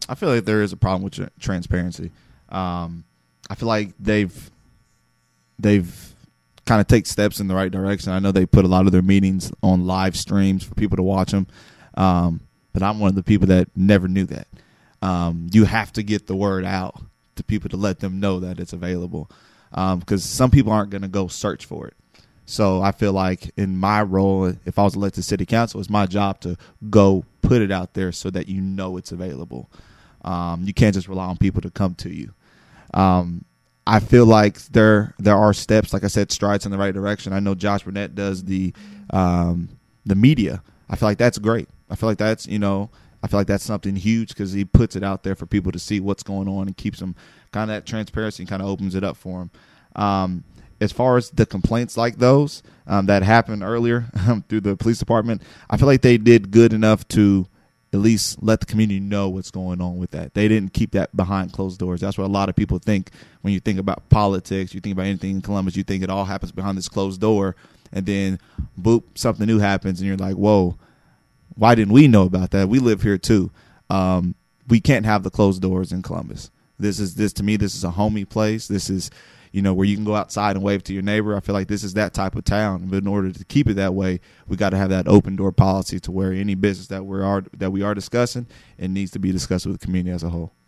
I feel like there is a problem with transparency. I feel like they've kind of take steps in the right direction. I know they put a lot of their meetings on live streams for people to watch them, but I'm one of the people that never knew that. You have to get the word out to people to let them know that it's available, because some people aren't going to go search for it. So I feel like in my role, if I was elected to city council, it's my job to go put it out there so that you know it's available. You can't just rely on people to come to you. I feel like there are steps, like I said, strides in the right direction. I know Josh Burnett does the media. I feel like that's great. I feel like that's something huge because he puts it out there for people to see what's going on and keeps them kind of that transparency and kind of opens it up for them. As far as the complaints like those that happened earlier through the police department, I feel like they did good enough to at least let the community know what's going on with that. They didn't keep that behind closed doors. That's what a lot of people think when you think about politics. You think about anything in Columbus, you think it all happens behind this closed door, and then, boop, something new happens, and you're like, whoa, why didn't we know about that? We live here too. We can't have the closed doors in Columbus. To me, this is a homey place. This is, where you can go outside and wave to your neighbor. I feel like this is that type of town. But in order to keep it that way, we got to have that open door policy to where any business that we are discussing, it needs to be discussed with the community as a whole.